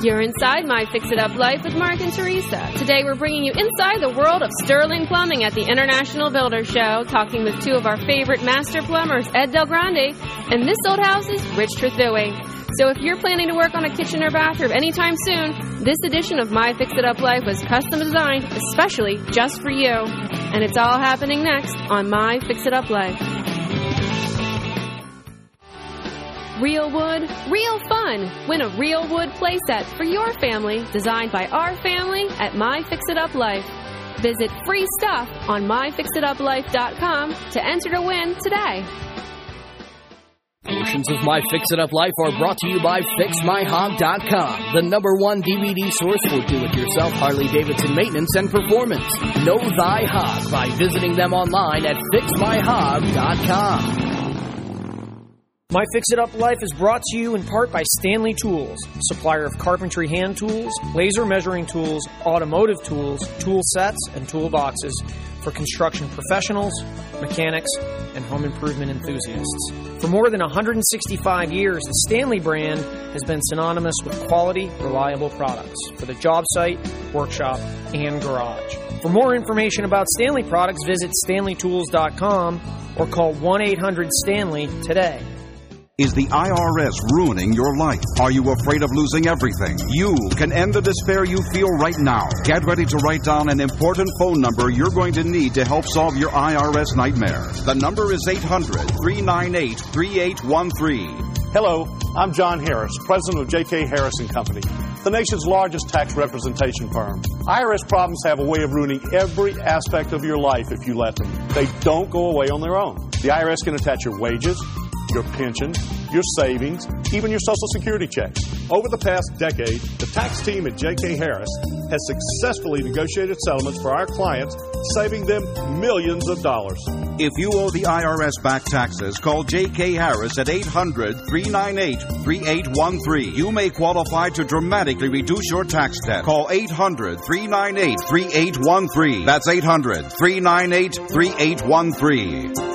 You're inside My Fix-It-Up Life with Mark and Teresa. Today we're bringing you inside the world of Sterling Plumbing at the International Builder Show, talking with two of our favorite master plumbers, Ed Del Grande and Miss Old House's Rich Trethui. So if you're planning to work on a kitchen or bathroom anytime soon, this edition of My Fix-It-Up Life was custom designed especially just for you. And it's all happening next on My Fix-It-Up Life. Real wood, real fun. Win a real wood playset for your family, designed by our family at My Fix-It-Up Life. Visit free stuff on myfixituplife.com to enter to win today. Portions of My Fix-It-Up Life are brought to you by FixMyHog.com, the #1 DVD source for do-it-yourself Harley-Davidson maintenance and performance. Know thy hog by visiting them online at FixMyHog.com. My Fix-It-Up Life is brought to you in part by Stanley Tools, supplier of carpentry hand tools, laser measuring tools, automotive tools, tool sets, and toolboxes for construction professionals, mechanics, and home improvement enthusiasts. For more than 165 years, the Stanley brand has been synonymous with quality, reliable products for the job site, workshop, and garage. For more information about Stanley products, visit StanleyTools.com or call 1-800-STANLEY today. Is the IRS ruining your life? Are you afraid of losing everything? You can end the despair you feel right now. Get ready to write down an important phone number you're going to need to help solve your IRS nightmare. The number is 800-398-3813. Hello, I'm John Harris, president of J.K. Harris & Company, the nation's largest tax representation firm. IRS problems have a way of ruining every aspect of your life if you let them. They don't go away on their own. The IRS can attach your wages, your pension, your savings, even your Social Security checks. Over the past decade, the tax team at J.K. Harris has successfully negotiated settlements for our clients, saving them millions of dollars. If you owe the IRS back taxes, call J.K. Harris at 800-398-3813. You may qualify to dramatically reduce your tax debt. Call 800-398-3813. That's 800-398-3813.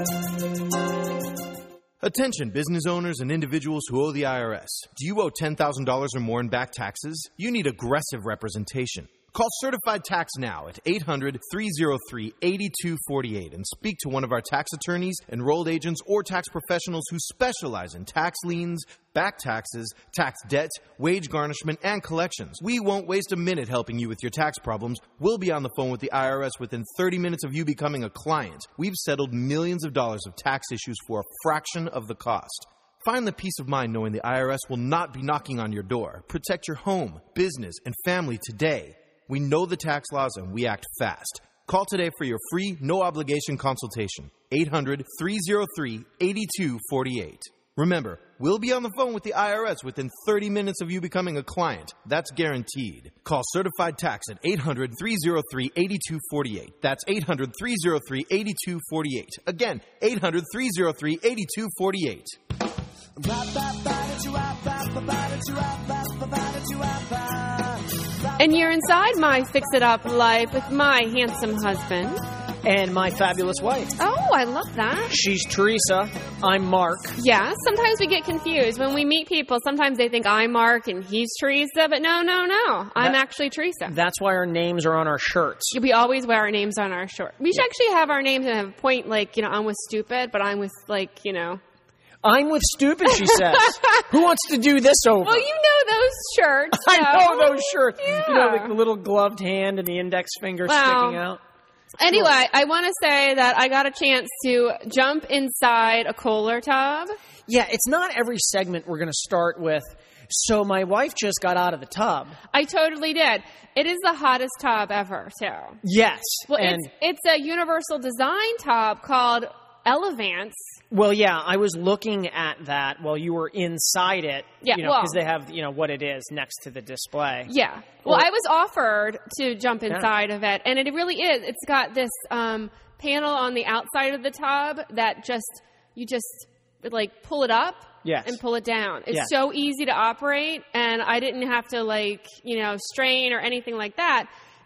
Attention business owners and individuals who owe the IRS. Do you owe $10,000 or more in back taxes? You need aggressive representation. Call Certified Tax now at 800-303-8248 and speak to one of our tax attorneys, enrolled agents, or tax professionals who specialize in tax liens, back taxes, tax debt, wage garnishment, and collections. We won't waste a minute helping you with your tax problems. We'll be on the phone with the IRS within 30 minutes of you becoming a client. We've settled millions of dollars of tax issues for a fraction of the cost. Find the peace of mind knowing the IRS will not be knocking on your door. Protect your home, business, and family today. We know the tax laws and we act fast. Call today for your free, no-obligation consultation. 800-303-8248. Remember, we'll be on the phone with the IRS within 30 minutes of you becoming a client. That's guaranteed. Call Certified Tax at 800-303-8248. That's 800-303-8248. Again, 800-303-8248. And you're inside My Fix-It-Up Life with my handsome husband. And my fabulous wife. Oh, I love that. She's Teresa. I'm Mark. Yeah, sometimes we get confused. When we meet people, sometimes they think I'm Mark and he's Teresa, but no. I'm actually Teresa. That's why our names are on our shirts. We always wear our names on our shirt. We should actually have our names and have a point like, I'm with stupid, but I'm with I'm with stupid, she says. Who wants to do this over? Well, you know those shirts. I know those shirts. Yeah. Like the little gloved hand and the index finger sticking out. Anyway, I want to say that I got a chance to jump inside a Kohler tub. Yeah, it's not every segment we're going to start with. So my wife just got out of the tub. I totally did. It is the hottest tub ever, too. Yes. Well, it's a universal design tub called Elevance. Well, yeah, I was looking at that while you were inside it. Yeah, because they have, what it is next to the display. Yeah. Well, I was offered to jump inside of it, and it really is. It's got this panel on the outside of the tub that you just pull it up and pull it down. It's so easy to operate, and I didn't have to strain or anything like that.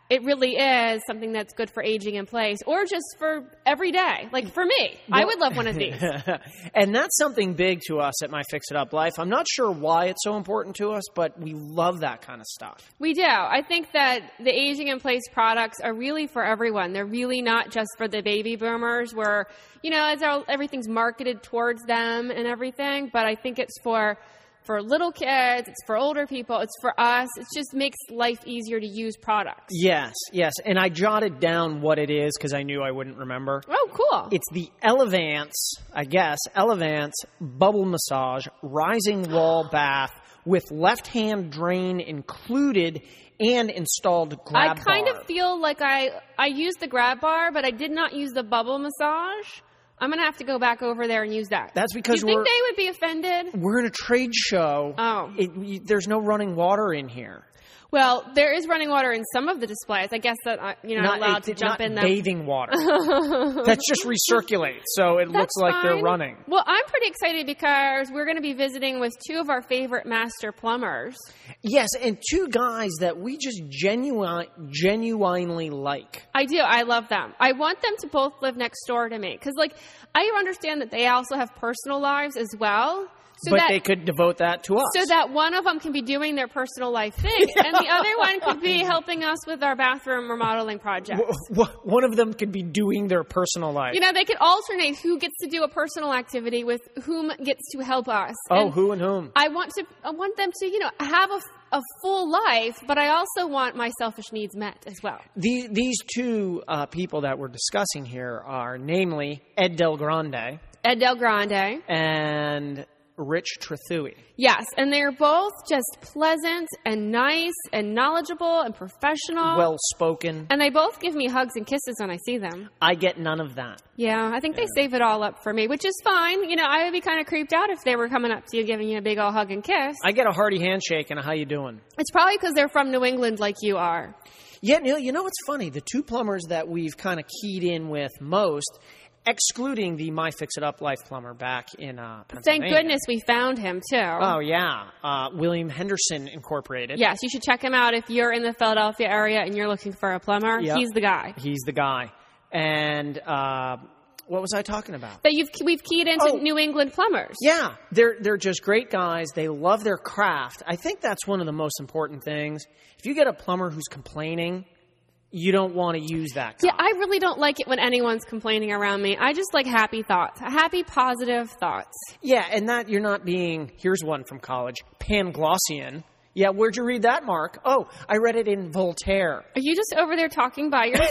it really is something that's good for aging in place or just for every day. Like for me, I would love one of these. And that's something big to us at My Fix It Up Life. I'm not sure why it's so important to us, but we love that kind of stuff. We do. I think that the aging in place products are really for everyone. They're really not just for the baby boomers where, everything's marketed towards them and everything. But I think it's for little kids, it's for older people, it's for us. It just makes life easier to use products. Yes. And I jotted down what it is because I knew I wouldn't remember. Oh, cool. It's the Elevance Bubble Massage Rising Wall Bath with left-hand drain included and installed grab bar. I kind of feel like I used the grab bar, but I did not use the bubble massage. I'm going to have to go back over there and use that. That's because Do you think they would be offended? We're in a trade show. Oh. There's no running water in here. Well, there is running water in some of the displays. I guess that you're not allowed to jump in them. Not bathing water. That just recirculates, so it looks like they're running. Well, I'm pretty excited because we're going to be visiting with two of our favorite master plumbers. Yes, and two guys that we just genuinely like. I do. I love them. I want them to both live next door to me because, I understand that they also have personal lives as well. But they could devote that to us. So that one of them can be doing their personal life thing, and the other one could be helping us with our bathroom remodeling project. One of them could be doing their personal life. They could alternate who gets to do a personal activity with whom gets to help us. Oh, and who and whom? I want them to, have a full life, but I also want my selfish needs met as well. These two people that we're discussing here are namely Ed Del Grande. And Rich Trethui. Yes, and they're both just pleasant and nice and knowledgeable and professional. Well-spoken. And they both give me hugs and kisses when I see them. I get none of that. Yeah, I think they save it all up for me, which is fine. I would be kind of creeped out if they were coming up to you giving you a big old hug and kiss. I get a hearty handshake and a how you doing. It's probably because they're from New England like you are. Yeah, Neil, what's funny? The two plumbers that we've kind of keyed in with most, excluding the My Fix It Up Life plumber back in Pennsylvania. Thank goodness we found him, too. Oh, yeah. William Henderson Incorporated. Yes, you should check him out if you're in the Philadelphia area and you're looking for a plumber. Yep. He's the guy. He's the guy. And what was I talking about? That we've keyed into New England plumbers. Yeah. They're just great guys. They love their craft. I think that's one of the most important things. If you get a plumber who's complaining, you don't want to use that guy. Yeah, I really don't like it when anyone's complaining around me. I just like happy thoughts, happy, positive thoughts. Yeah, and that you're not being, here's one from college, Panglossian. Yeah, where'd you read that, Mark? Oh, I read it in Voltaire. Are you just over there talking by yourself?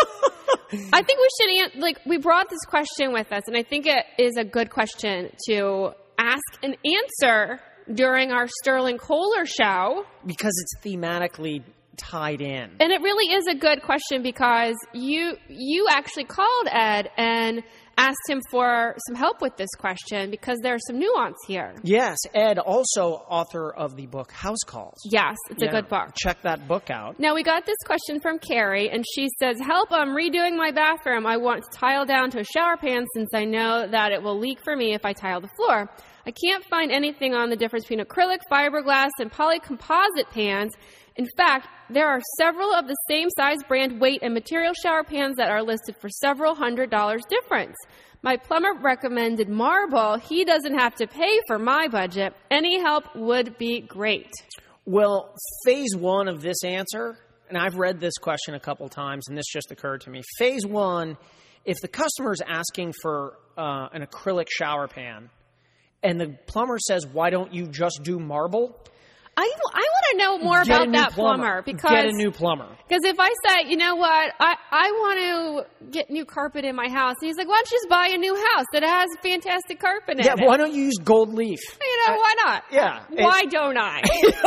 I think we should, we brought this question with us, and I think it is a good question to ask and answer during our Sterling Kohler show. Because it's thematically tied in. And it really is a good question because you actually called Ed and asked him for some help with this question because there's some nuance here. Yes, Ed, also author of the book House Calls. Yes, it's a good book. Check that book out. Now, we got this question from Carrie, and she says, help, I'm redoing my bathroom. I want to tile down to a shower pan since I know that it will leak for me if I tile the floor. I can't find anything on the difference between acrylic, fiberglass, and polycomposite pans. In fact, there are several of the same size, brand, weight, and material shower pans that are listed for several $100s difference. My plumber recommended marble. He doesn't have to pay for my budget. Any help would be great. Well, phase one of this answer, and I've read this question a couple times, and this just occurred to me. Phase one, if the customer is asking for an acrylic shower pan, and the plumber says, why don't you just do marble? I want to know more about that plumber because get a new plumber. Because if I say, you know what, I want to get new carpet in my house, and he's like, why don't you just buy a new house that has fantastic carpet in it? Yeah, why don't you use gold leaf? Why not? Yeah. Why don't I?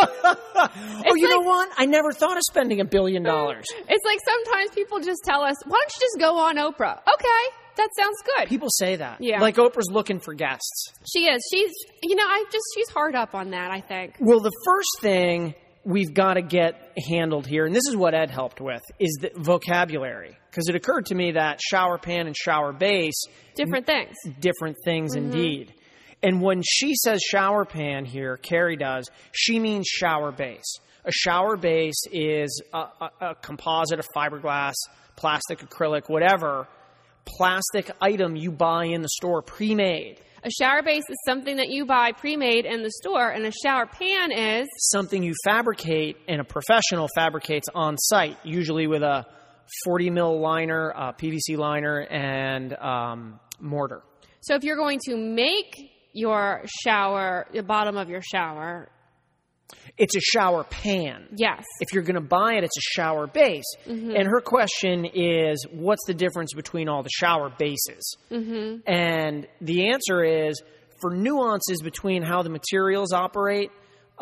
You know what? I never thought of spending $1 billion. It's like sometimes people just tell us, why don't you just go on Oprah? Okay. That sounds good. People say that. Yeah. Like Oprah's looking for guests. She is. She's hard up on that, I think. Well, the first thing we've got to get handled here, and this is what Ed helped with, is the vocabulary. Because it occurred to me that shower pan and shower base. Different things. Different things indeed. And when she says shower pan here, Carrie does, she means shower base. A shower base is a composite, a fiberglass, plastic, acrylic, whatever plastic item you buy in the store pre-made. A shower base is something that you buy pre-made in the store, and a shower pan is something you fabricate and a professional fabricates on site, usually with a 40 mil liner, a PVC liner, and mortar. So if you're going to make your shower, the bottom of your shower, it's a shower pan. Yes. If you're going to buy it, it's a shower base. Mm-hmm. And her question is, what's the difference between all the shower bases? Mm-hmm. And the answer is, for nuances between how the materials operate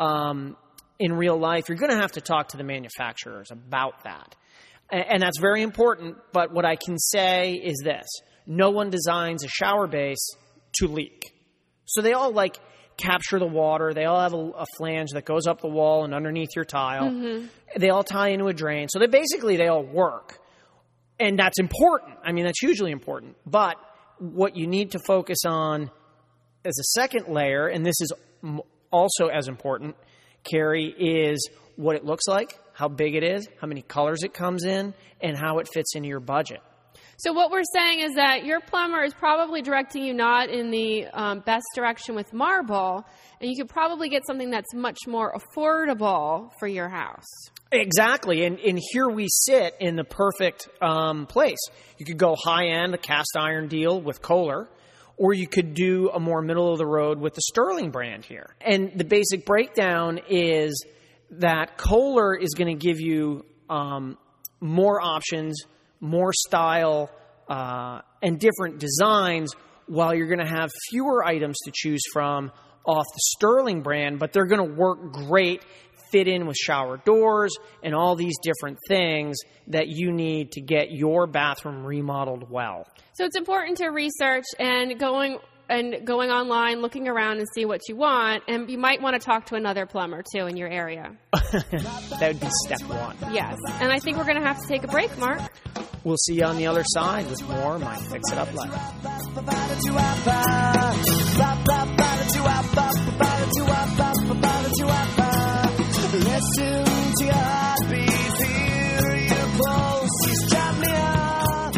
in real life, you're going to have to talk to the manufacturers about that. And that's very important, but what I can say is this. No one designs a shower base to leak. So they all capture the water. They all have a flange that goes up the wall and underneath your tile. Mm-hmm. They all tie into a drain. So they all work. And that's important. I mean, that's hugely important. But what you need to focus on as a second layer, and this is also as important, Carrie, is what it looks like, how big it is, how many colors it comes in, and how it fits into your budget. So what we're saying is that your plumber is probably directing you not in the best direction with marble, and you could probably get something that's much more affordable for your house. Exactly, and here we sit in the perfect place. You could go high-end, a cast iron deal with Kohler, or you could do a more middle-of-the-road with the Sterling brand here. And the basic breakdown is that Kohler is going to give you more options, more style, and different designs, while you're going to have fewer items to choose from off the Sterling brand, but they're going to work great, fit in with shower doors and all these different things that you need to get your bathroom remodeled well. So it's important to research and going online, looking around and see what you want, and you might want to talk to another plumber too in your area. That would be step one. Yes, and I think we're going to have to take a break, Mark. We'll see you on the other side with more My Fix It Up Life. Listen to your heartbeat, feel you close, you strap me up.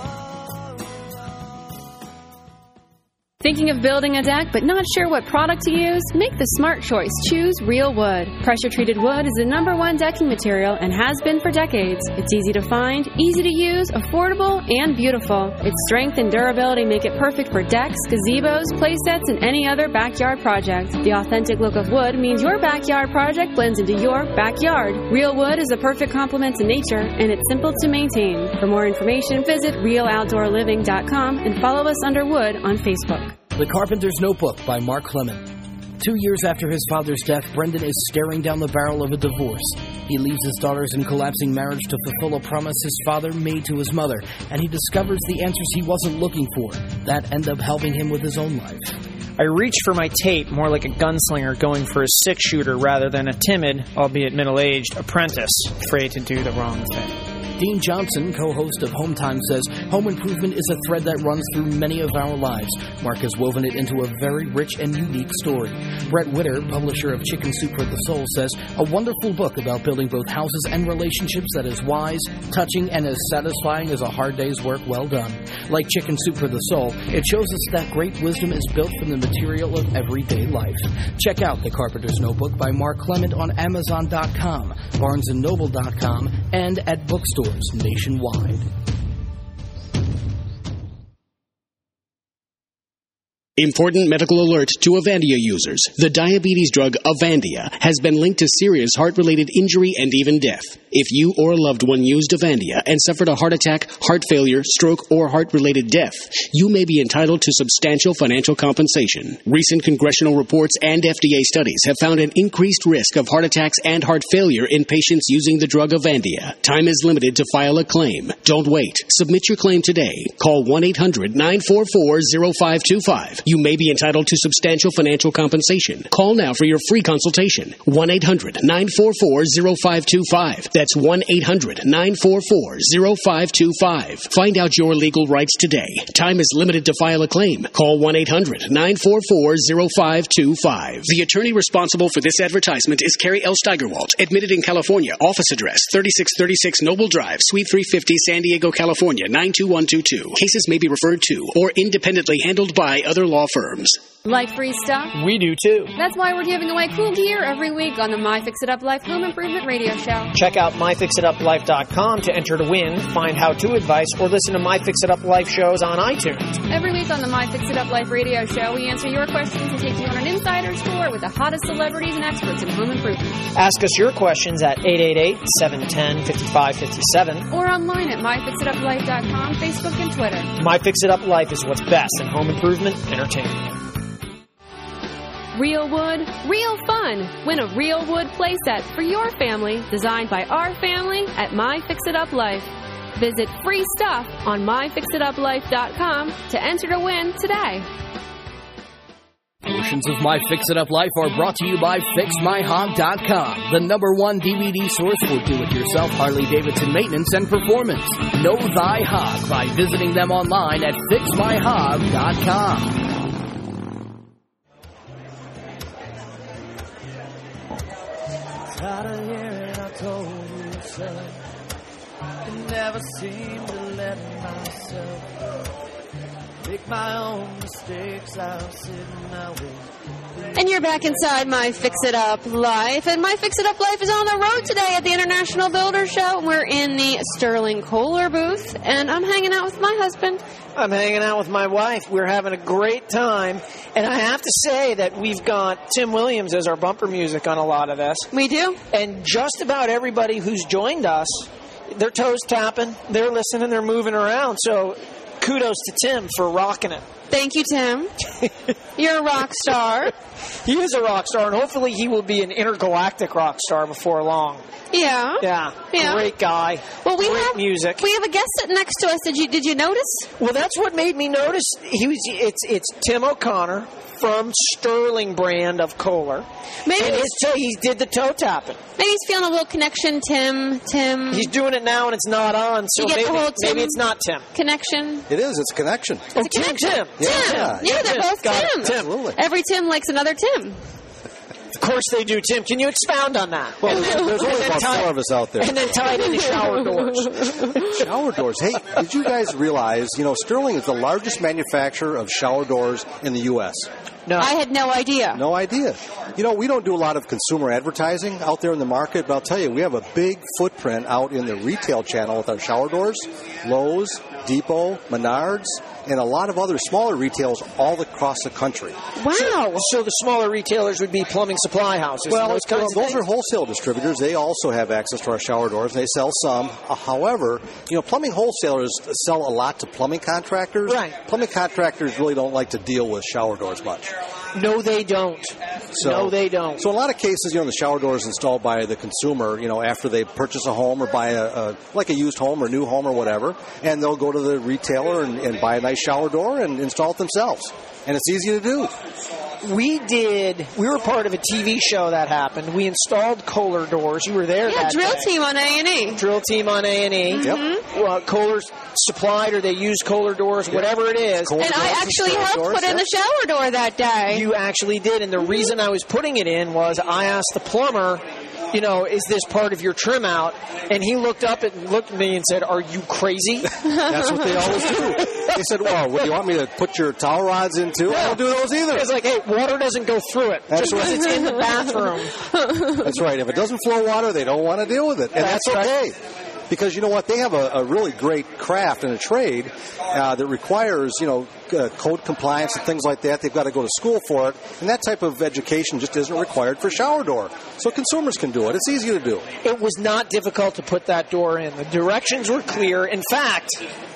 Thinking of building a deck but not sure what product to use? Make the smart choice. Choose Real Wood. Pressure-treated wood is the #1 decking material and has been for decades. It's easy to find, easy to use, affordable, and beautiful. Its strength and durability make it perfect for decks, gazebos, play sets, and any other backyard project. The authentic look of wood means your backyard project blends into your backyard. Real Wood is a perfect complement to nature, and it's simple to maintain. For more information, visit RealOutdoorLiving.com and follow us under Wood on Facebook. The Carpenter's Notebook by Mark Clement. 2 years after his father's death, Brendan is staring down the barrel of a divorce. He leaves his daughters in collapsing marriage to fulfill a promise his father made to his mother, and he discovers the answers he wasn't looking for that end up helping him with his own life. I reached for my tape more like a gunslinger going for a six-shooter rather than a timid, albeit middle-aged, apprentice afraid to do the wrong thing. Dean Johnson, co-host of Home Time, says home improvement is a thread that runs through many of our lives. Mark has woven it into a very rich and unique story. Brett Witter, publisher of Chicken Soup for the Soul, says a wonderful book about building both houses and relationships that is wise, touching, and as satisfying as a hard day's work well done. Like Chicken Soup for the Soul, it shows us that great wisdom is built from the material of everyday life. Check out The Carpenter's Notebook by Mark Clement on Amazon.com, BarnesandNoble.com, and at bookstores nationwide. Important medical alert to Avandia users. The diabetes drug Avandia has been linked to serious heart-related injury and even death. If you or a loved one used Avandia and suffered a heart attack, heart failure, stroke, or heart-related death, you may be entitled to substantial financial compensation. Recent congressional reports and FDA studies have found an increased risk of heart attacks and heart failure in patients using the drug Avandia. Time is limited to file a claim. Don't wait. Submit your claim today. Call 1-800-944-0525. You may be entitled to substantial financial compensation. Call now for your free consultation. 1-800-944-0525. That's 1-800-944-0525. Find out your legal rights today. Time is limited to file a claim. Call 1-800-944-0525. The attorney responsible for this advertisement is Carrie L. Steigerwalt, admitted in California. Office address 3636 Noble Drive, Suite 350, San Diego, California, 92122. Cases may be referred to or independently handled by other law firms. Like free stuff? We do too. That's why we're giving away cool gear every week on the My Fix It Up Life Home Improvement Radio Show. Check out myfixituplife.com to enter to win, find how-to advice, or listen to My Fix It Up Life shows on iTunes. Every week on the My Fix It Up Life Radio Show, we answer your questions and take you on an insider tour with the hottest celebrities and experts in home improvement. Ask us your questions at 888-710-5557. Or online at myfixituplife.com, Facebook, and Twitter. My Fix It Up Life is what's best in home improvement entertainment. Real wood, real fun. Win a real wood playset for your family, designed by our family at My Fix It Up Life. Visit free stuff on myfixituplife.com to enter to win today. Portions of My Fix It Up Life are brought to you by FixMyHog.com, the #1 DVD source for do-it-yourself Harley-Davidson maintenance and performance. Know thy hog by visiting them online at FixMyHog.com. Tired of hearing I told you so. I never seem to let myself make my own mistakes. I'll sit and I'll wait. And you're back inside My Fix It Up Life. And My Fix It Up Life is on the road today at the International Builder Show. We're in the Sterling Kohler booth, and I'm hanging out with my husband. I'm hanging out with my wife. We're having a great time. And I have to say that we've got Tim Williams as our bumper music on a lot of this. We do. And just about everybody who's joined us, their toes tapping, they're listening, they're moving around. So kudos to Tim for rocking it. Thank you, Tim. You're a rock star. He is a rock star, and hopefully he will be an intergalactic rock star before long. Yeah. Yeah. Great guy. Well, Great music. We have a guest sitting next to us. Did you notice? Well, that's what made me notice. It's Tim O'Connor from Sterling brand of Kohler. Maybe he did the toe tapping. Maybe he's feeling a little connection, Tim. He's doing it now and it's not on, so maybe it's not Tim. Connection. It is. It's a connection. Oh, Tim. Tim. Yeah, they're both Tim. Tim. Absolutely. Every Tim likes another Tim. Of course they do, Tim. Can you expound on that? Well, there's only about 4 of us out there. And then tie it into shower doors. Shower doors. Hey, did you guys realize, Sterling is the largest manufacturer of shower doors in the U.S.? No. I had no idea. No idea. We don't do a lot of consumer advertising out there in the market, but I'll tell you, we have a big footprint out in the retail channel with our shower doors. Lowe's, Depot, Menards, and a lot of other smaller retailers all across the country. Wow. So the smaller retailers would be plumbing supply houses. Well, those are wholesale distributors. They also have access to our shower doors. They sell some. However, plumbing wholesalers sell a lot to plumbing contractors. Right. Plumbing contractors really don't like to deal with shower doors much. No, they don't. No, they don't. So in a lot of cases, the shower door is installed by the consumer, after they purchase a home or buy a used home or new home or whatever, and they'll go to the retailer and buy a nice shower door and install it themselves. And it's easy to do. We were part of a TV show that happened. We installed Kohler doors. You were there that Drill day. Team on A&E. Drill Team on A&E. Mm-hmm. Yep. Well, Kohler's supplied or they used Kohler doors, whatever it is. And I actually helped put in the shower door that day. You actually did. And the reason I was putting it in was I asked the plumber, is this part of your trim out? And he looked up and looked at me and said, are you crazy? That's what they always do. They said, well, what, do you want me to put your towel rods in too? I don't do those either. It's like, hey, water doesn't go through it. That's just because it's in the bathroom. That's right. If it doesn't flow water, they don't want to deal with it. And that's okay. Because you know what? They have a really great craft and a trade that requires, code compliance and things like that. They've got to go to school for it. And that type of education just isn't required for shower door. So consumers can do it. It's easy to do. It was not difficult to put that door in. The directions were clear. In fact,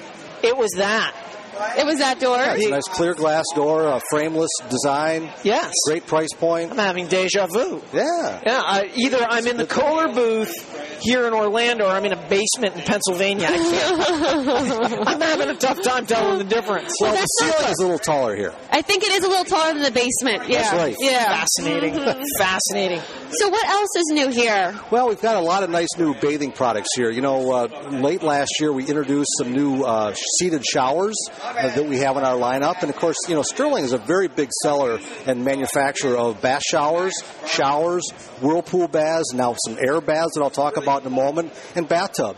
it was that. It was that door? Yeah, it's a nice clear glass door, a frameless design. Yes. Great price point. I'm having deja vu. Yeah. Yeah. Either I'm in the Kohler booth here in Orlando or I'm in a basement in Pennsylvania. I can't. I'm having a tough time telling the difference. Well, the ceiling is a little taller here. I think it is a little taller than the basement. Yeah. That's right. Yeah. Fascinating. Fascinating. So what else is new here? Well, we've got a lot of nice new bathing products here. You know, late last year we introduced some new seated showers that we have in our lineup. And, of course, you know, Sterling is a very big seller and manufacturer of bath showers, Whirlpool baths, now some air baths that I'll talk about in a moment, and bathtubs.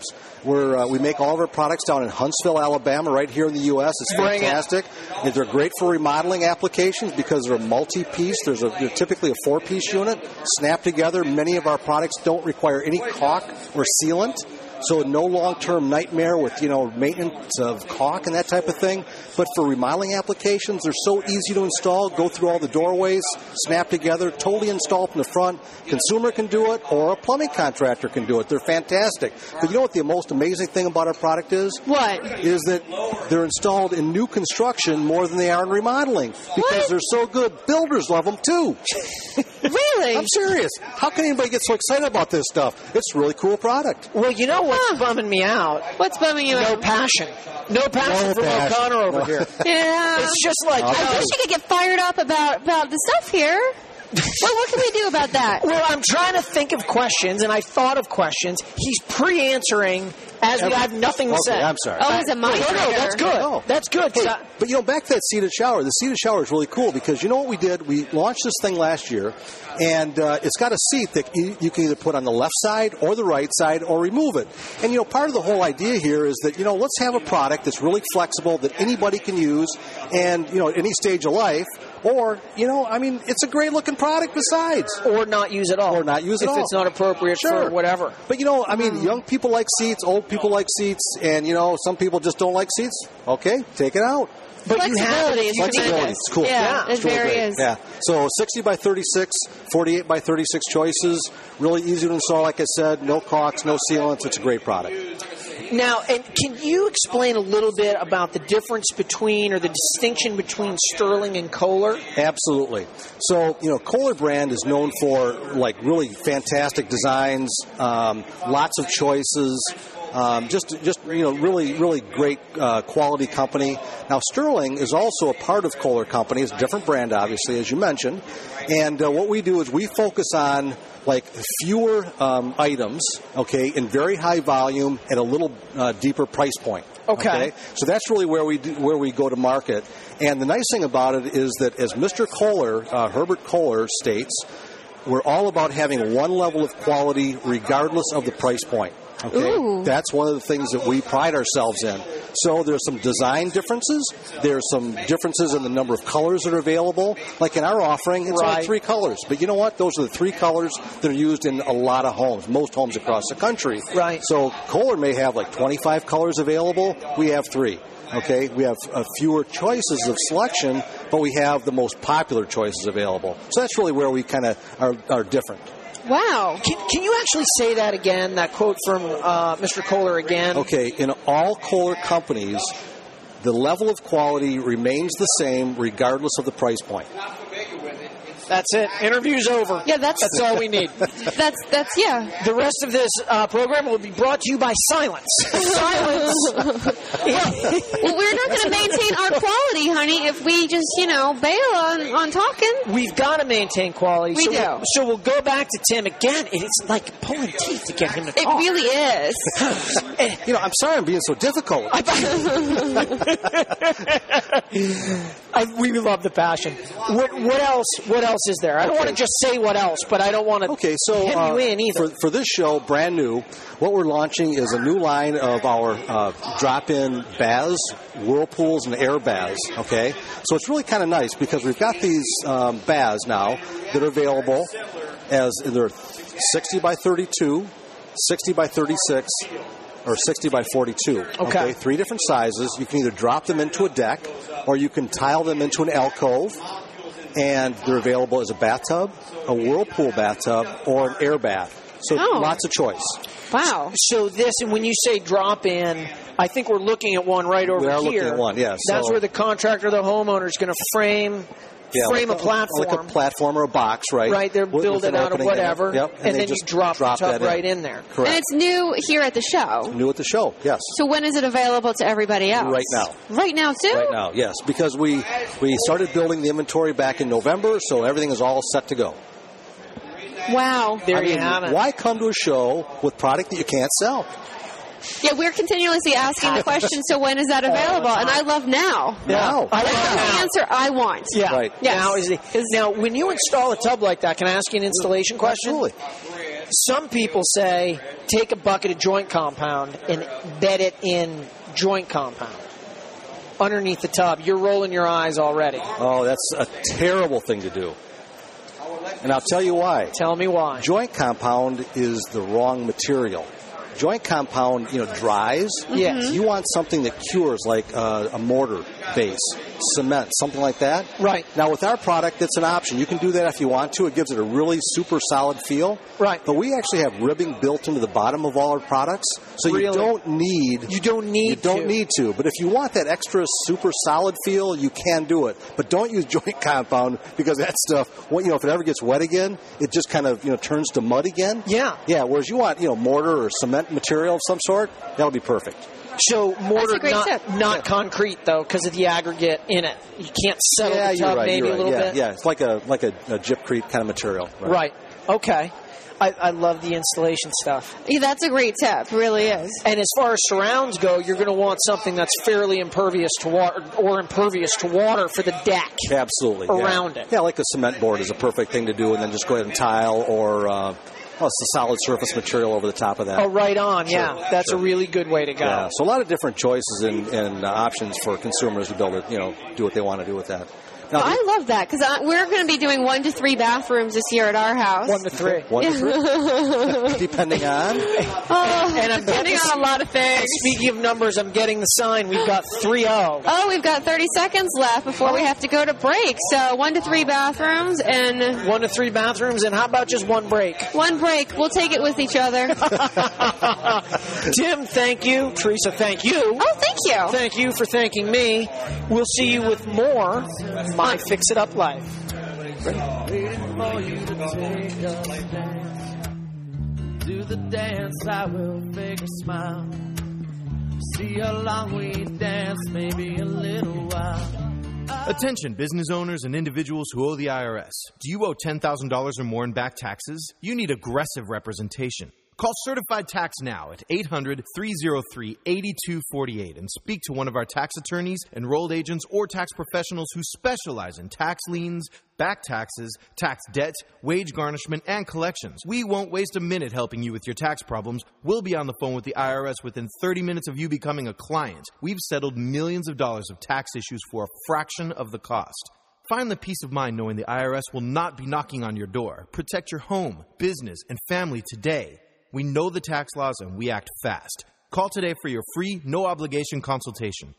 We make all of our products down in Huntsville, Alabama, right here in the U.S. It's fantastic. They're great for remodeling applications because they're multi-piece. They're typically a 4-piece unit, snapped together. Many of our products don't require any caulk or sealant. So no long-term nightmare with, you know, maintenance of caulk and that type of thing. But for remodeling applications, they're so easy to install. Go through all the doorways, snap together, totally install from the front. Consumer can do it, or a plumbing contractor can do it. They're fantastic. But you know what the most amazing thing about our product is? What? Is that they're installed in new construction more than they are in remodeling. Because they're so good, builders love them too. Really? I'm serious. How can anybody get so excited about this stuff? It's a really cool product. Well, you know what's bumming me out? What's bumming you out? No passion. No passion from O'Connor over here. Yeah. It's just like... I wish you could get fired up about the stuff here. Well, what can we do about that? Well, I'm trying to think of questions, and I thought of questions. He's pre-answering as I have nothing to say. Okay, I'm sorry. Oh, is it my turn? No, that's good. No. That's good. Hey, but, you know, back to that seated shower. The seated shower is really cool because you know what we did? We launched this thing last year, and it's got a seat that you can either put on the left side or the right side or remove it. And, you know, part of the whole idea here is that, you know, let's have a product that's really flexible that anybody can use and, you know, at any stage of life. Or, you know, I mean, it's a great-looking product besides. Or not use at all. Or not use at all. If it's not appropriate for whatever. But, you know, I mean, young people like seats, old people like seats, and, you know, some people just don't like seats. Okay, take it out. But flexibility is tremendous. It's cool. Yeah, it really very great. is. Yeah. So 60 by 36, 48 by 36 choices. Really easy to install, like I said. No caulks, no sealants. It's a great product. Now, and can you explain a little bit about the difference between or the distinction between Sterling and Kohler? Absolutely. So, you know, Kohler brand is known for, like, really fantastic designs, lots of choices, just you know, really great quality company. Now, Sterling is also a part of Kohler Company. It's a different brand, obviously, as you mentioned. And what we do is we focus on, like, fewer items, okay, in very high volume at a little deeper price point. Okay. So that's really where we go to market. And the nice thing about it is that, as Mr. Kohler, Herbert Kohler, states, we're all about having one level of quality regardless of the price point. Okay, Ooh. That's one of the things that we pride ourselves in. So there's some design differences. There's some differences in the number of colors that are available. Like in our offering, it's only 3 colors. But you know what? Those are the 3 colors that are used in a lot of homes, most homes across the country. Right. So Kohler may have like 25 colors available. We have 3. Okay, we have fewer choices of selection, but we have the most popular choices available. So that's really where we kind of are different. Wow. Can you actually say that again, that quote from Mr. Kohler again? Okay, in all Kohler companies, the level of quality remains the same regardless of the price point. That's it. Interview's over. Yeah, that's all we need. That's yeah. The rest of this program will be brought to you by silence. Silence. Well, we're not going to maintain our quality, honey, if we just, you know, bail on talking. We've got to maintain quality. We do. So we'll go back to Tim again. It's like pulling teeth to get him to talk. It really is. You know, I'm sorry I'm being so difficult. We love the passion. What else is there? I don't want to just say what else, but I don't want to hem you in either. For this show, brand new, what we're launching is a new line of our drop-in baths, whirlpools, and air baths, okay? So it's really kind of nice because we've got these baths now that are available as they're 60 by 32, 60 by 36, or 60 by 42. Okay. 3 different sizes. You can either drop them into a deck or you can tile them into an alcove. And they're available as a bathtub, a whirlpool bathtub, or an air bath. So lots of choice. Wow. So this, and when you say drop in, I think we're looking at one right over We are here. looking at one, yes. That's So- where the contractor, the homeowner, is going to frame a platform. Like a platform or a box, right? Right, they're With build an it out of opening in it. whatever, Yep. and they then you just drop the tub that right in there. Correct. And it's new here at the show. New at the show, yes. So when is it available to everybody else? Right now. Right now, too? Right now, yes. Because we started building the inventory back in November, so everything is all set to go. Wow. There you have it. Why come to a show with product that you can't sell? Yeah, we're continuously asking the question, so when is that available? And I love now. Now. I That's love the now. answer I want. Yeah. Right. Yes. Now, when you install a tub like that, can I ask you an installation question? Absolutely. Some people say take a bucket of joint compound and bed it in joint compound underneath the tub. You're rolling your eyes already. Oh, that's a terrible thing to do. And I'll tell you why. Tell me why. Joint compound is the wrong material. Joint compound, dries. Yes. You want something that cures, like a mortar base, cement, something like that. Right. Now, with our product, it's an option. You can do that if you want to. It gives it a really super solid feel. Right. But we actually have ribbing built into the bottom of all our products, so you Really? don't need. You don't need to. But if you want that extra super solid feel, you can do it. But don't use joint compound, because that stuff, if it ever gets wet again, it just kind of turns to mud again. Yeah. Yeah. Whereas you want mortar or cement material of some sort, that'll be perfect. So mortar, That's a great tip. not concrete though, because of the aggregate in it. You can't settle the you're tub right. maybe You're a little right. bit. Yeah. It's like a gypcrete kind of material. Right. Okay. I love the installation stuff. Yeah, that's a great tip. Really is. And as far as surrounds go, you're going to want something that's fairly impervious to water or impervious to water for the deck. Absolutely. Around it. Yeah, like a cement board is a perfect thing to do, and then just go ahead and tile or it's a solid surface material over the top of that. Oh, right on. Sure, Yeah, that's sure. a really good way to go. Yeah, so a lot of different choices and options for consumers to be able to, do what they want to do with that. Now, I love that, because we're going to be doing 1 to 3 bathrooms this year at our house. 1 to 3. 1 to 3? Depending on? And I'm Depending on a lot of things. Speaking of numbers, I'm getting the sign. We've got 3-0. Oh, we've got 30 seconds left before we have to go to break. So 1 to 3 bathrooms and 1 to 3 bathrooms, and how about just 1 break? 1 break. We'll take it with each other. Tim, thank you. Teresa, thank you. Oh, thank you. Thank you for thanking me. We'll see you with more My Fix It Up Life. Waiting for you to take us dance. Do the dance, I will fake a smile. See how long we dance, maybe a little while. Attention business owners and individuals who owe the IRS. Do you owe $10,000 or more in back taxes? You need aggressive representation. Call Certified Tax now at 800-303-8248 and speak to one of our tax attorneys, enrolled agents, or tax professionals who specialize in tax liens, back taxes, tax debt, wage garnishment, and collections. We won't waste a minute helping you with your tax problems. We'll be on the phone with the IRS within 30 minutes of you becoming a client. We've settled millions of dollars of tax issues for a fraction of the cost. Find the peace of mind knowing the IRS will not be knocking on your door. Protect your home, business, and family today. We know the tax laws and we act fast. Call today for your free, no-obligation consultation.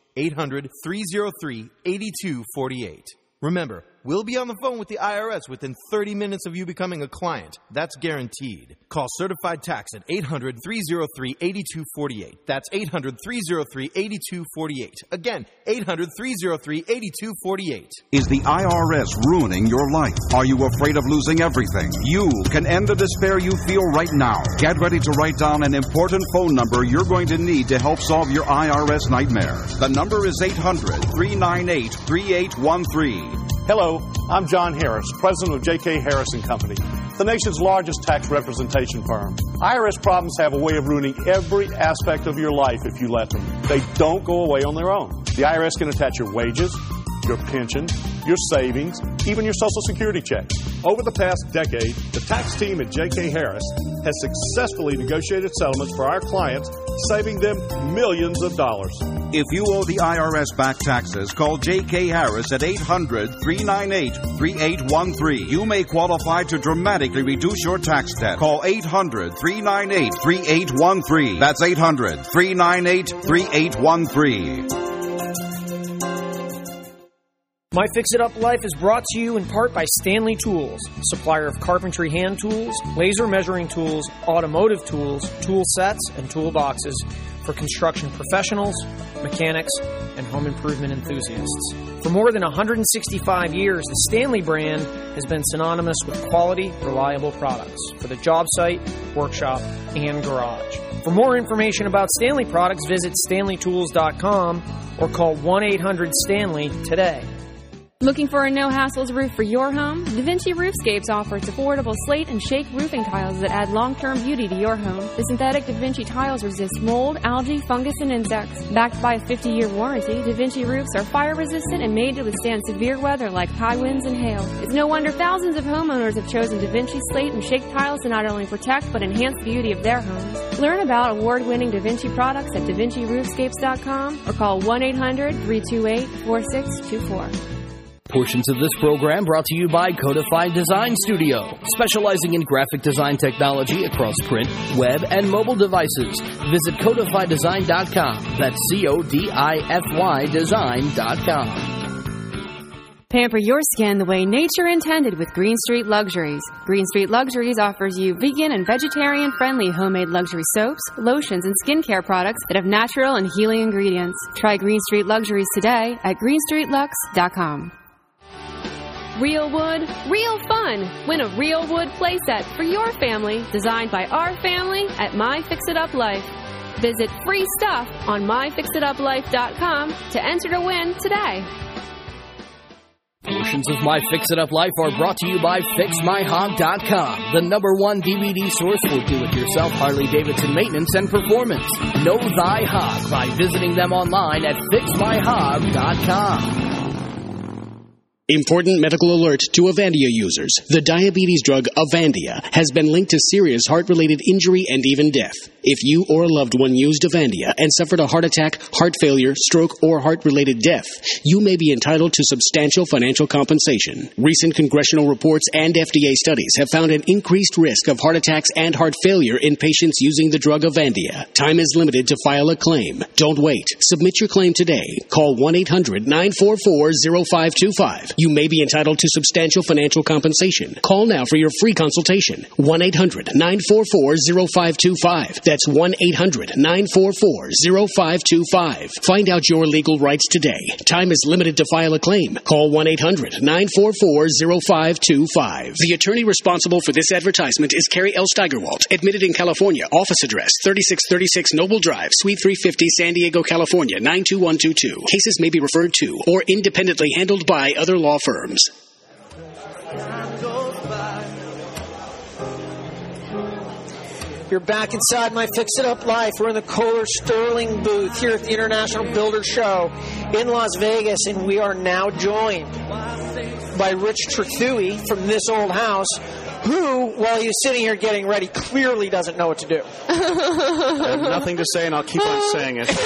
800-303-8248. Remember, we'll be on the phone with the IRS within 30 minutes of you becoming a client. That's guaranteed. Call Certified Tax at 800-303-8248. That's 800-303-8248. Again, 800-303-8248. Is the IRS ruining your life? Are you afraid of losing everything? You can end the despair you feel right now. Get ready to write down an important phone number you're going to need to help solve your IRS nightmare. The number is 800-398-3813. Hello, I'm John Harris, president of J.K. Harris & Company, the nation's largest tax representation firm. IRS problems have a way of ruining every aspect of your life if you let them. They don't go away on their own. The IRS can attach your wages, your pension, your savings, even your Social Security check. Over the past decade, the tax team at J.K. Harris has successfully negotiated settlements for our clients, saving them millions of dollars. If you owe the IRS back taxes, call J.K. Harris at 800-398-3813. You may qualify to dramatically reduce your tax debt. Call 800-398-3813. That's 800-398-3813. My Fix-It-Up Life is brought to you in part by Stanley Tools, supplier of carpentry hand tools, laser measuring tools, automotive tools, tool sets, and toolboxes for construction professionals, mechanics, and home improvement enthusiasts. For more than 165 years, the Stanley brand has been synonymous with quality, reliable products for the job site, workshop, and garage. For more information about Stanley products, visit StanleyTools.com or call 1-800-STANLEY today. Looking for a no-hassles roof for your home? DaVinci Roofscapes offers affordable slate and shake roofing tiles that add long-term beauty to your home. The synthetic DaVinci tiles resist mold, algae, fungus, and insects. Backed by a 50-year warranty, DaVinci roofs are fire-resistant and made to withstand severe weather like high winds and hail. It's no wonder thousands of homeowners have chosen DaVinci slate and shake tiles to not only protect but enhance the beauty of their homes. Learn about award-winning DaVinci products at DaVinciRoofscapes.com or call 1-800-328-4624. Portions of this program brought to you by Codified Design Studio, specializing in graphic design technology across print, web, and mobile devices. Visit CodifyDesign.com. That's CODIFY Design.com. Pamper your skin the way nature intended with Green Street Luxuries. Green Street Luxuries offers you vegan and vegetarian-friendly homemade luxury soaps, lotions, and skincare products that have natural and healing ingredients. Try Green Street Luxuries today at GreenStreetLux.com. Real wood, real fun. Win a real wood playset for your family, designed by our family at My Fix-It-Up Life. Visit free stuff on MyFixItUpLife.com to enter to win today. Portions of My Fix-It-Up Life are brought to you by FixMyHog.com, the #1 DVD source for do-it-yourself Harley-Davidson maintenance and performance. Know thy hog by visiting them online at FixMyHog.com. Important medical alert to Avandia users. The diabetes drug Avandia has been linked to serious heart-related injury and even death. If you or a loved one used Avandia and suffered a heart attack, heart failure, stroke, or heart-related death, you may be entitled to substantial financial compensation. Recent congressional reports and FDA studies have found an increased risk of heart attacks and heart failure in patients using the drug Avandia. Time is limited to file a claim. Don't wait. Submit your claim today. Call 1-800-944-0525. You may be entitled to substantial financial compensation. Call now for your free consultation. 1-800-944-0525. That's 1-800-944-0525. Find out your legal rights today. Time is limited to file a claim. Call 1-800-944-0525. The attorney responsible for this advertisement is Carrie L. Steigerwald, admitted in California. Office address 3636 Noble Drive, Suite 350, San Diego, California, 92122. Cases may be referred to or independently handled by other law firms. You're back inside My Fix-It-Up Life. We're in the Kohler Sterling booth here at the International Builder Show in Las Vegas, and we are now joined by Rich Trethewey from This Old House, who, while he's sitting here getting ready, clearly doesn't know what to do. I have nothing to say, and I'll keep on saying it.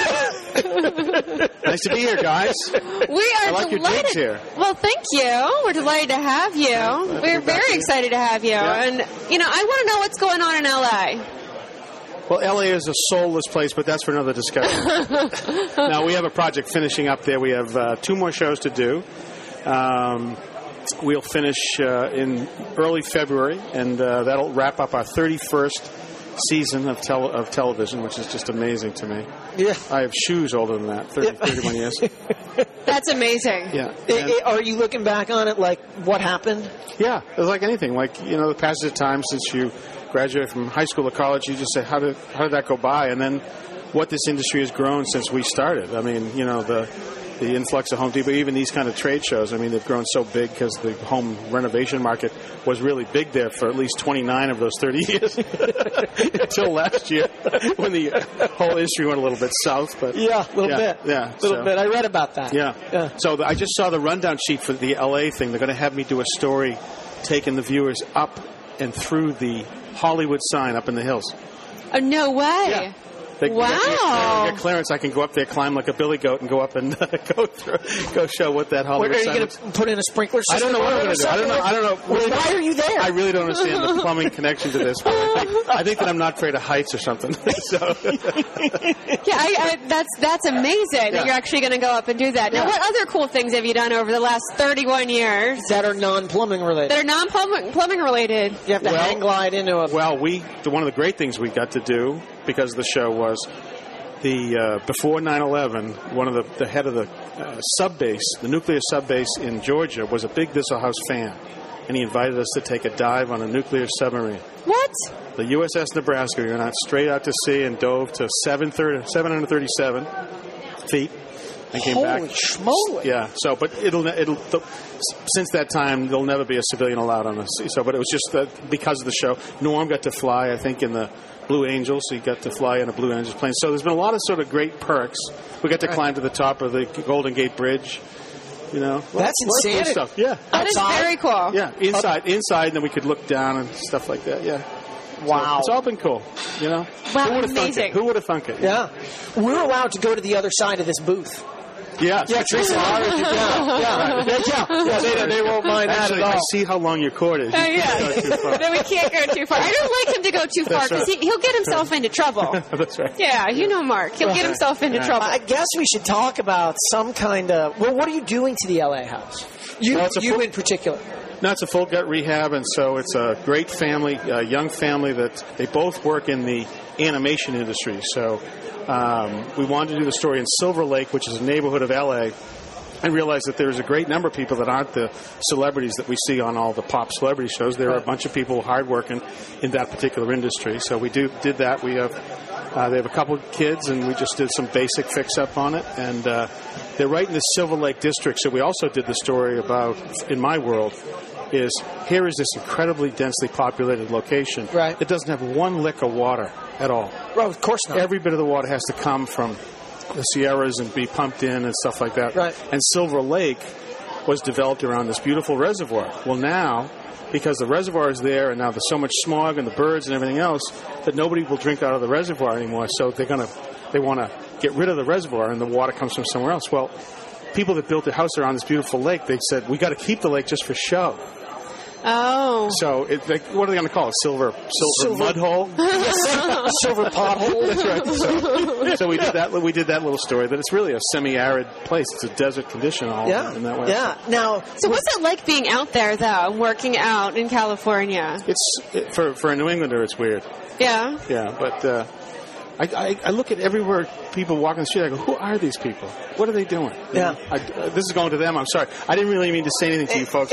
Nice to be here, guys. We are I like delighted. your digs here. Well, thank you. We're delighted to have you. We're very excited to have you. Yeah. And, you know, I want to know what's going on in L.A. Well, L.A. is a soulless place, but that's for another discussion. Now, we have a project finishing up there. We have 2 more shows to do. We'll finish in early February, and that'll wrap up our 31st season of television, which is just amazing to me. Yeah. I have shoes older than that, 31 years. That's amazing. Yeah. Are you looking back on it like what happened? Yeah, it was like anything. Like, you know, the passage of time since you graduated from high school or college, you just say, how did that go by? And then what this industry has grown since we started. I mean, you know, the influx of Home Depot, even these kind of trade shows, I mean, they've grown so big because the home renovation market was really big there for at least 29 of those 30 years until last year when the whole industry went a little bit south. But yeah, a little bit. Yeah, a little bit. I read about that. Yeah. So I just saw the rundown sheet for the LA thing. They're going to have me do a story taking the viewers up and through the Hollywood sign up in the hills. Oh, no way. Yeah. Wow. Get clearance. I can go up there, climb like a billy goat, and go up and go show what that Hollywood. Are you going to put in a sprinkler system? I don't know what I'm going to do. I don't know. Well, why are you there? I really don't understand the plumbing connection to this. But I think that I'm not afraid of heights or something. So. Yeah, that's amazing that you're actually going to go up and do that. Now, what other cool things have you done over the last 31 years that are non-plumbing related? That are non-plumbing related. You have to hang glide into a... Well, one of the great things we got to do because of the show was before 9/11, one of the head of the subbase, the nuclear subbase in Georgia, was a big Thistle House fan, and he invited us to take a dive on a nuclear submarine. What? The USS Nebraska. We went out straight out to sea and dove to 737 feet. And came back. Holy schmoly! Yeah. So, but since that time, there'll never be a civilian allowed on the sea. So, but it was just because of the show. Norm got to fly, I think, in the Blue Angels. So he got to fly in a Blue Angels plane. So there's been a lot of sort of great perks. We got to climb to the top of the Golden Gate Bridge. You know, that's insane stuff. Yeah, that is very cool. Yeah, inside, and then we could look down and stuff like that. Yeah. Wow. So it's all been cool, you know? Wow, amazing. Who would have thunk it? Yeah. We're allowed to go to the other side of this booth. Yeah. Yeah, Teresa. They won't mind that at all. I see how long your cord is. No, we can't go too far. I don't like him to go too far because he'll get himself into trouble. That's right. Yeah, you know Mark. He'll get himself into trouble. I guess we should talk about some kind of... Well, what are you doing to the LA house? You in particular. No, it's a full gut rehab, and so it's a great family, a young family that they both work in the animation industry. So we wanted to do the story in Silver Lake, which is a neighborhood of L.A., and realized that there's a great number of people that aren't the celebrities that we see on all the pop celebrity shows. There are a bunch of people hardworking in that particular industry. So we did that. We have they have a couple of kids, and we just did some basic fix-up on it. And they're right in the Silver Lake district. So we also did the story about, in my world, is here is this incredibly densely populated location. Right. It doesn't have one lick of water at all. Well, of course not. Every bit of the water has to come from the Sierras and be pumped in and stuff like that. Right. And Silver Lake was developed around this beautiful reservoir. Well, now, because the reservoir is there and now there's so much smog and the birds and everything else, that nobody will drink out of the reservoir anymore. So they want to get rid of the reservoir and the water comes from somewhere else. Well, people that built a house around this beautiful lake, they said, we got to keep the lake just for show. Oh. So, what are they going to call it? Silver mud hole? Silver pothole? That's right. So we did that little story, that it's really a semi-arid place. It's a desert condition all in that way. Yeah. Now, so what's it like being out there, though, working out in California? For a New Englander, it's weird. Yeah? Yeah, but I look at everywhere people walking the street, I go, who are these people? What are they doing? Yeah. This is going to them, I'm sorry. I didn't really mean to say anything to you folks.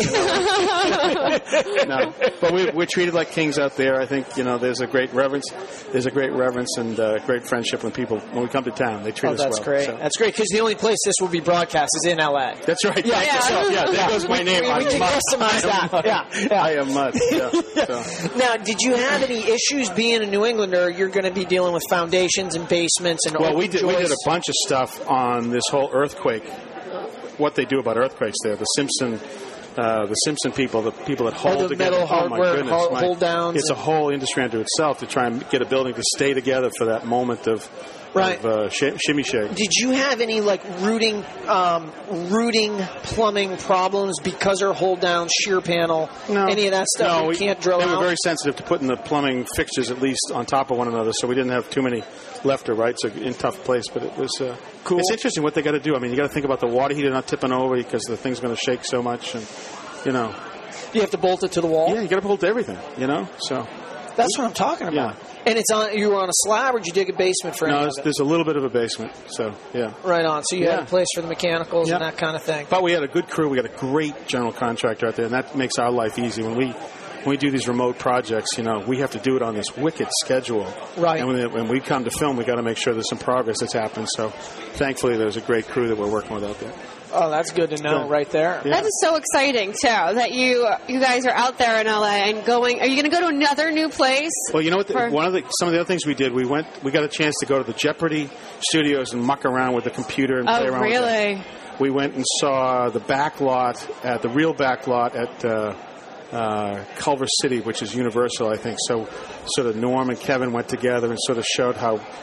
No. But we're treated like kings out there. I think, there's a great reverence. There's a great reverence and great friendship when we come to town. They treat us well. That's great. So. That's great, because the only place this will be broadcast is in L.A. That's right. Yeah, there goes my name. We can customize that. Yeah. I am Mutt. Yeah. So. Now, did you have any issues being a New Englander? You're going to be dealing with foundations and basements and we did a bunch of stuff on this whole earthquake. What they do about earthquakes there, the Simpson people, the people that hold the together. Metal hardware, hold downs. It's a whole industry unto itself to try and get a building to stay together for that moment of shimmy shake. Did you have any rooting plumbing problems because our hold down shear panel? No. Any of that stuff? No, we can't drill out? They were very sensitive to putting the plumbing fixtures at least on top of one another, so we didn't have too many left or right, so in tough place. But it was cool. It's interesting what they got to do. I mean, you got to think about the water heater not tipping over because the thing's going to shake so much, and you have to bolt it to the wall. Yeah, you got to bolt everything. So that's what I'm talking about. Yeah. And you were on a slab, or did you dig a basement for any of it? There's a little bit of a basement, so yeah. Right on. So you had a place for the mechanicals and that kind of thing. But we had a good crew. We got a great general contractor out there, and that makes our life easy. When we do these remote projects, we have to do it on this wicked schedule. Right. And when we come to film, we got to make sure there's some progress that's happened. So thankfully, there's a great crew that we're working with out there. Oh, that's good to know right there. Yeah. That is so exciting, too, that you guys are out there in L.A. and going. Are you going to go to another new place? Well, you know what? Some of the other things we did, we got a chance to go to the Jeopardy studios and muck around with the computer and play around with it. Oh, really? We went and saw the real back lot at Culver City, which is Universal, I think. So sort of Norm and Kevin went together and sort of showed how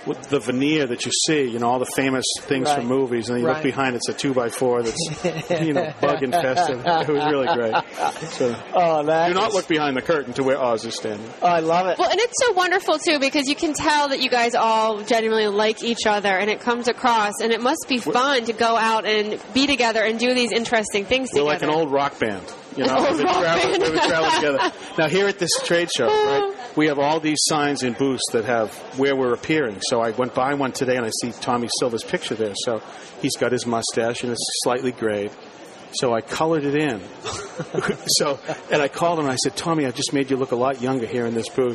with the veneer that you see, all the famous things from movies, and then you look behind, it's a 2x4 that's, bug infested. It was really great. So, do not look behind the curtain to where Oz is standing. Oh, I love it. Well, and it's so wonderful, too, because you can tell that you guys all genuinely like each other, and it comes across, and it must be fun to go out and be together and do these interesting things together. We're like an old rock band. We travel together. Now, here at this trade show, right, we have all these signs in booths that have where we're appearing. So I went by one today, and I see Tommy Silva's picture there. So he's got his mustache, and it's slightly grayed. So I colored it in. And I called him, and I said, Tommy, I just made you look a lot younger here in this booth.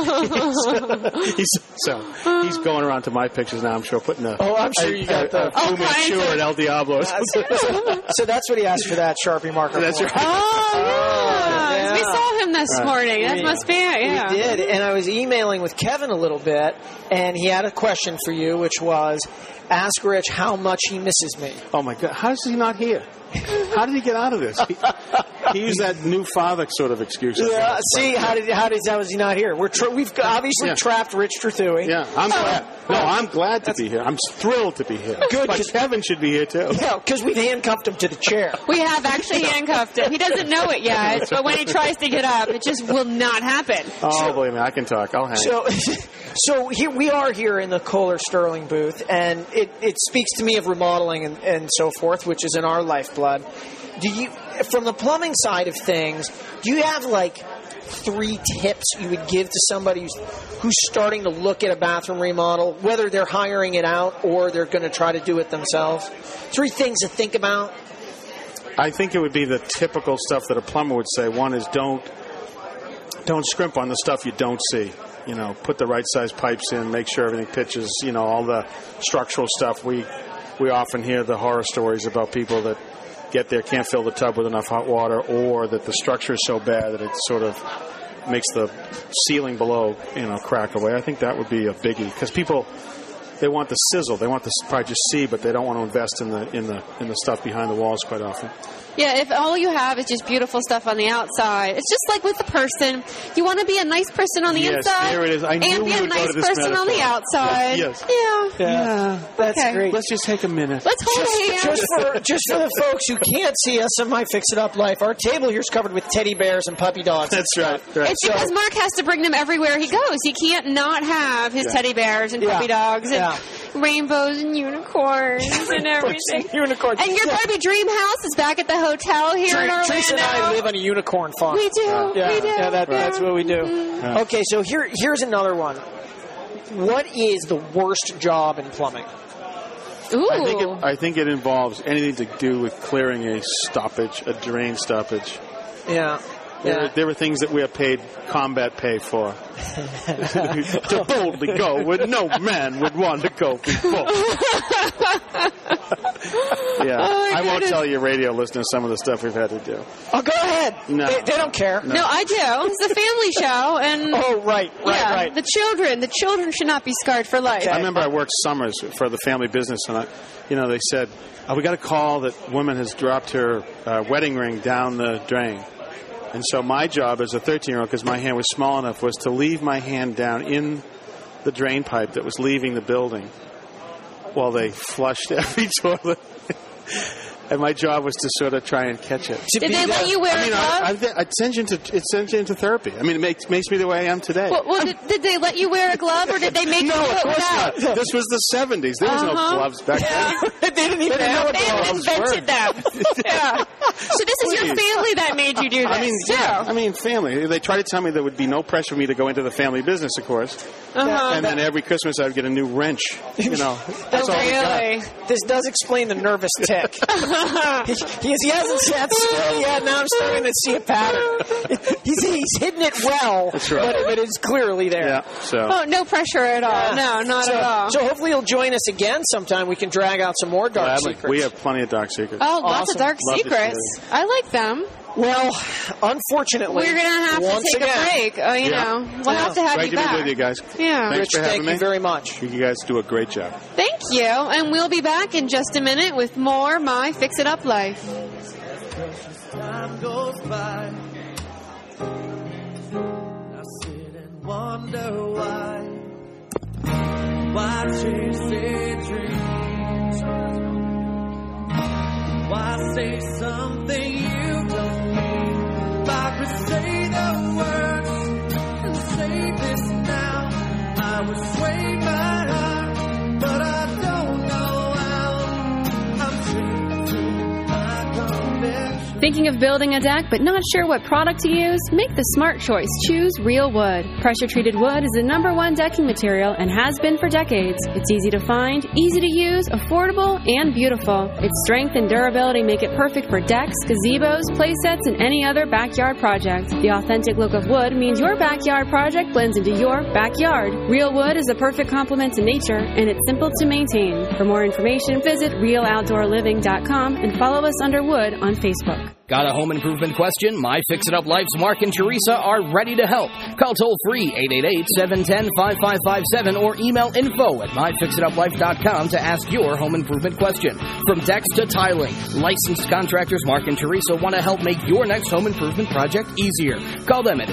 He's going around to my pictures now, I'm sure, putting a you got the Fu Manchu at El Diablo. So that's what he asked for that Sharpie marker. That's right. We saw him this morning. That must be it, yeah. We did, and I was emailing with Kevin a little bit, and he had a question for you, which was, ask Rich how much he misses me. Oh, my God. How is he not here? How did he get out of this? He used that new father sort of excuse. Yeah, see, how was he not here? We've obviously trapped Rich Trethewey. Yeah, I'm glad. No, I'm glad to be here. I'm thrilled to be here. Good. But Kevin should be here, too. Yeah, because we've handcuffed him to the chair. We have actually handcuffed him. He doesn't know it yet, but when he tries to get up, it just will not happen. Oh, believe me, I can talk. I'll hang. So here we are here in the Kohler Sterling booth, and it speaks to me of remodeling and so forth, which is in our lifeblood. Do you, from the plumbing side of things, do you have like 3 tips you would give to somebody who's starting to look at a bathroom remodel, whether they're hiring it out or they're going to try to do it themselves? 3 things to think about. I think it would be the typical stuff that a plumber would say. One is don't scrimp on the stuff you don't see. Put the right size pipes in, make sure everything pitches, all the structural stuff. We often hear the horror stories about people that get there, can't fill the tub with enough hot water, or that the structure is so bad that it sort of makes the ceiling below, crack away. I think that would be a biggie, because people, they want the sizzle, they want the probably just see, but they don't want to invest in the stuff behind the walls quite often. Yeah, if all you have is just beautiful stuff on the outside, it's just like with the person. You want to be a nice person on the inside, there it is. I knew and be a nice person on the outside. Yes. Yeah. That's great. Let's just take a minute. Let's hold hands. Just for the folks who can't see us on My Fix It Up Life, our table here is covered with teddy bears and puppy dogs. That's right. It's because Mark has to bring them everywhere he goes. He can't not have his teddy bears and puppy dogs and rainbows and unicorns and everything. Unicorns. And your Barbie dream house is back at the hotel here in Orlando. Teresa and I live on a unicorn farm. We do. We do. Yeah, that's what we do. Mm-hmm. Okay, so here's another one. What is the worst job in plumbing? Ooh. I think it involves anything to do with clearing a stoppage, a drain stoppage. Yeah. There were things that we are paid combat pay for. To boldly go where no man would want to go before. I won't tell your radio listeners some of the stuff we've had to do. Oh, go ahead. No. They don't care. No, I do. It's a family show. And right. The children should not be scarred for life. I remember I worked summers for the family business, and they said, we got a call that woman has dropped her wedding ring down the drain. And so my job as a 13-year-old, because my hand was small enough, was to leave my hand down in the drain pipe that was leaving the building while they flushed every toilet. And my job was to sort of try and catch it. Did they let you wear a glove? It sends you into therapy. I mean, it makes me the way I am today. Well, did they let you wear a glove, or did they make you do it without? Not. This was the 70s. There was no gloves back then. They didn't even know what gloves were. They invented them. Yeah. So this is your family that made you do this. I mean, family. They tried to tell me there would be no pressure for me to go into the family business, of course. And then every Christmas I would get a new wrench. That's all we got. This does explain the nervous tick. He hasn't sat still yet. Now I'm starting to see a pattern. He's hidden it well, That's right. but it's clearly there. Yeah, no pressure at all. No, not at all. So hopefully he'll join us again sometime. We can drag out some more dark secrets. We have plenty of dark secrets. Oh, lots of dark secrets. I like them. Well, unfortunately, we're going to have to take a break. We'll have to have you back. Great to be with you guys. Yeah. Thanks for having me. Thank you very much. You guys do a great job. Thank you. And we'll be back in just a minute with more My Fix It Up Life. Time goes by, I sit and wonder why Why chase their dreams? Why say something you don't mean? If I could say the words and say this now, I would sway my heart, but I don't know how. I'm true to my conviction. Thinking of building a deck but not sure what product to use? Make the smart choice. Choose Real Wood. Pressure-treated wood is the #1 decking material and has been for decades. It's easy to find, easy to use, affordable, and beautiful. Its strength and durability make it perfect for decks, gazebos, play sets, and any other backyard project. The authentic look of wood means your backyard project blends into your backyard. Real Wood is a perfect complement to nature, and it's simple to maintain. For more information, visit realoutdoorliving.com and follow us under Wood on Facebook. Got a home improvement question? My Fix It Up Life's Mark and Teresa are ready to help. Call toll-free 888-710-5557 or email info@myfixituplife.com to ask your home improvement question. From decks to tiling, licensed contractors Mark and Teresa want to help make your next home improvement project easier. Call them at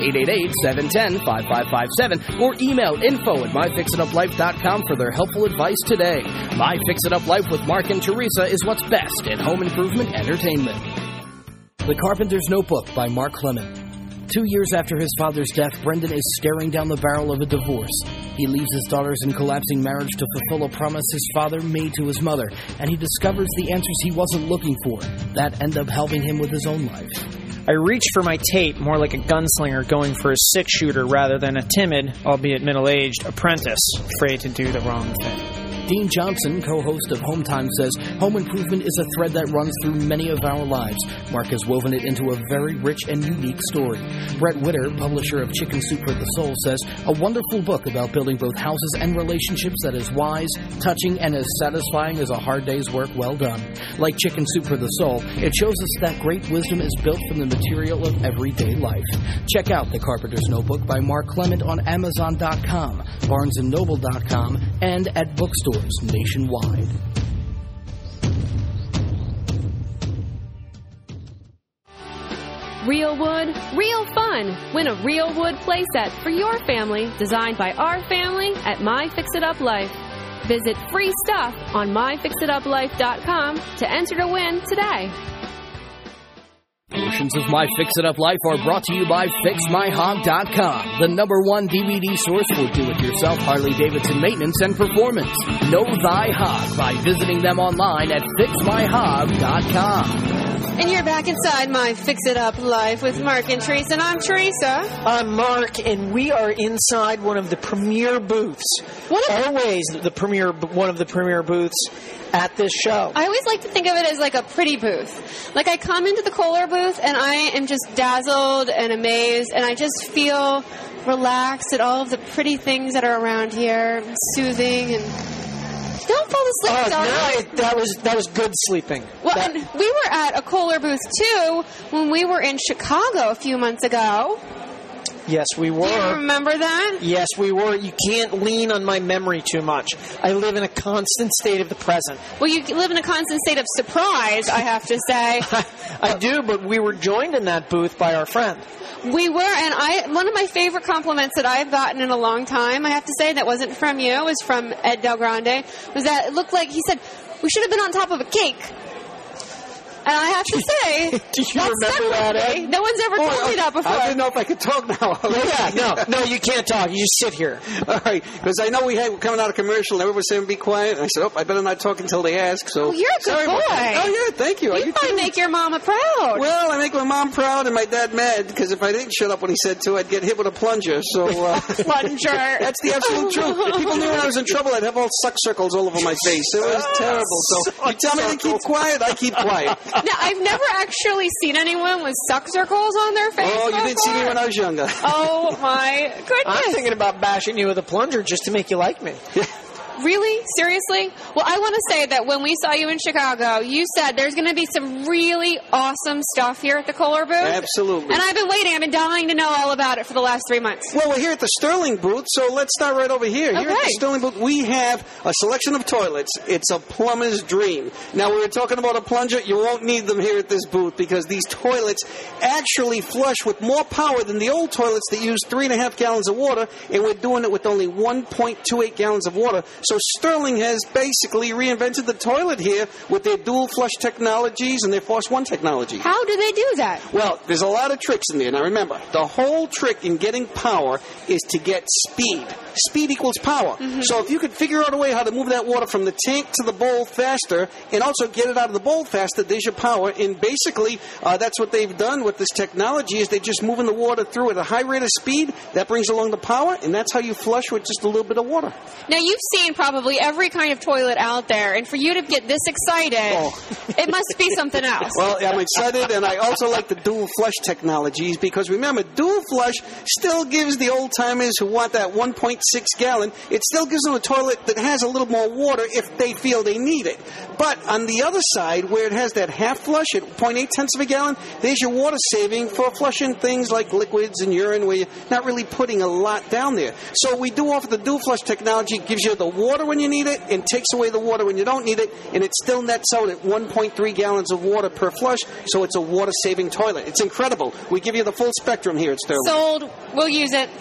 888-710-5557 or email info@myfixituplife.com for their helpful advice today. My Fix It Up Life with Mark and Teresa is what's best in home improvement entertainment. The Carpenter's Notebook by Mark Clement. 2 years after his father's death, Brendan is staring down the barrel of a divorce. He leaves his daughters in collapsing marriage to fulfill a promise his father made to his mother, and he discovers the answers he wasn't looking for that end up helping him with his own life. I reached for my tape more like a gunslinger going for a six-shooter rather than a timid, albeit middle-aged, apprentice afraid to do the wrong thing. Dean Johnson, co-host of Home Time, says home improvement is a thread that runs through many of our lives. Mark has woven it into a very rich and unique story. Brett Witter, publisher of Chicken Soup for the Soul, says a wonderful book about building both houses and relationships that is wise, touching, and as satisfying as a hard day's work well done. Like Chicken Soup for the Soul, it shows us that great wisdom is built from the material of everyday life. Check out The Carpenter's Notebook by Mark Clement on Amazon.com, BarnesandNoble.com, and at bookstores nationwide. Real Wood, real fun. Win a Real Wood playset for your family, designed by our family at My Fix It Up Life. Visit free stuff on myfixituplife.com to enter to win today. Portions of My Fix It Up Life are brought to you by FixMyHog.com, the #1 DVD source for do-it-yourself Harley-Davidson maintenance and performance. Know thy hog by visiting them online at FixMyHog.com. And you're back inside My Fix It Up Life with Mark and Teresa, and I'm Teresa. I'm Mark, and we are inside one of the premier booths. One of the premier booths at this show. I always like to think of it as like a pretty booth. Like I come into the Kohler booth and I am just dazzled and amazed, and I just feel relaxed at all of the pretty things that are around here, soothing, and don't fall asleep, darling. That was good sleeping. Well, and we were at a Kohler booth too when we were in Chicago a few months ago. Yes, we were. Do you remember that? Yes, we were. You can't lean on my memory too much. I live in a constant state of the present. Well, you live in a constant state of surprise, I have to say. I do, but we were joined in that booth by our friend. We were, and one of my favorite compliments that I've gotten in a long time, I have to say, that wasn't from you, was from Ed Del Grande, was that it looked like, he said, we should have been on top of a cake. And I have to say, do you remember that, Ed? No one's ever told me that before. I didn't know if I could talk now. No, you can't talk. You just sit here. All right, because I know we're coming out of commercial, and everyone was saying be quiet. And I said, I better not talk until they ask. So, you're a good boy. Oh, yeah, thank you. You probably make your mama proud. Well, I make my mom proud and my dad mad, because if I didn't shut up when he said to, I'd get hit with a plunger. So Plunger. That's the absolute truth. If people knew when I was in trouble, I'd have all suck circles all over my face. It was terrible. So you tell me to keep quiet, I keep quiet. Now, I've never actually seen anyone with suck circles on their face. Oh, you didn't see me when I was younger. Oh, my goodness. I'm thinking about bashing you with a plunger just to make you like me. Really? Seriously? Well, I want to say that when we saw you in Chicago, you said there's going to be some really awesome stuff here at the Kohler booth. Absolutely. And I've been waiting. I've been dying to know all about it for the last 3 months. Well, we're here at the Sterling booth, so let's start right over here. Okay. Here at the Sterling booth, we have a selection of toilets. It's a plumber's dream. Now, we were talking about a plunger. You won't need them here at this booth, because these toilets actually flush with more power than the old toilets that use 3.5 gallons of water, and we're doing it with only 1.28 gallons of water. So Sterling has basically reinvented the toilet here with their dual flush technologies and their Force 1 technology. How do they do that? Well, there's a lot of tricks in there. Now remember, the whole trick in getting power is to get speed. Speed equals power. So if you could figure out a way how to move that water from the tank to the bowl faster and also get it out of the bowl faster, there's your power. And basically, that's what they've done with this technology is they're just moving the water through at a high rate of speed. That brings along the power, and that's how you flush with just a little bit of water. Now, you've seen probably every kind of toilet out there, and for you to get this excited, it must be something else. Well, I'm excited, and I also like the dual flush technologies because, remember, dual flush still gives the old-timers who want that 1.6 gallon, it still gives them a toilet that has a little more water if they feel they need it. But on the other side, where it has that half flush at 0.8 tenths of a gallon, there's your water saving for flushing things like liquids and urine where you're not really putting a lot down there. So we do offer the dual flush technology. It gives you the water when you need it and takes away the water when you don't need it, and it still nets out at 1.3 gallons of water per flush, so it's a water-saving toilet. It's incredible. We give you the full spectrum here at Sterling. Sold. We'll use it.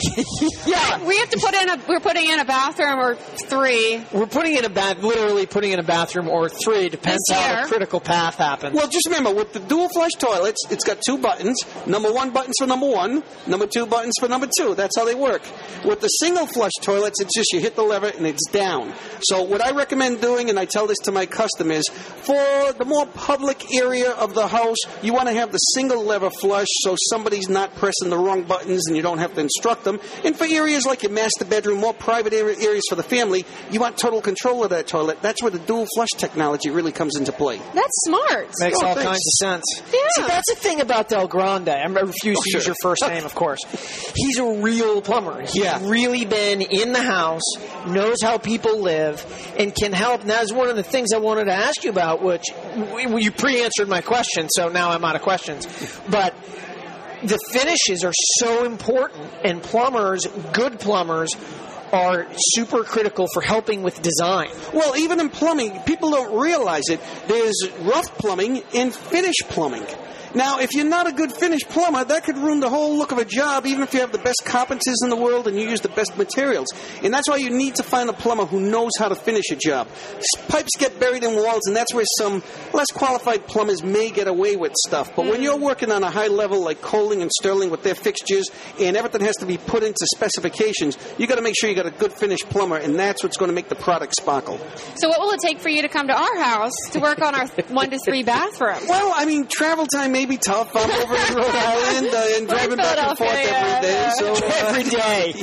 Yeah. We have to we're putting in a bathroom or 3. We're putting in literally putting in a bathroom or 3, depends how the critical path happens. Well, just remember, with the dual flush toilets, it's got 2 buttons. Number 1 button's for number 1, number 2 buttons for number 2. That's how they work. With the single flush toilets, it's just you hit the lever and it's down. So what I recommend doing, and I tell this to my customers, for the more public area of the house, you want to have the single lever flush so somebody's not pressing the wrong buttons and you don't have to instruct them. And for areas like your master bedroom, more private areas for the family, you want total control of that toilet. That's where the dual flush technology really comes into play. That's smart. Makes all kinds of sense. Yeah. See, that's the thing about Del Grande. I refuse to use your first name, of course. He's a real plumber. He's really been in the house, knows how people live, and can help. And that's one of the things I wanted to ask you about, which you pre-answered my question, so now I'm out of questions. But the finishes are so important, and plumbers, good plumbers, are super critical for helping with design. Well, even in plumbing, people don't realize it. There's rough plumbing and finish plumbing. Now, if you're not a good finish plumber, that could ruin the whole look of a job, even if you have the best carpenters in the world and you use the best materials. And that's why you need to find a plumber who knows how to finish a job. Pipes get buried in walls, and that's where some less qualified plumbers may get away with stuff. But when you're working on a high level like Kohling and Sterling with their fixtures, and everything has to be put into specifications, you got to make sure you got a good finished plumber, and that's what's going to make the product sparkle. So what will it take for you to come to our house to work on our 1 to 3 bathroom? Well, I mean, travel time may be tough. I'm over in Rhode Island and driving back and forth every day. So, every day.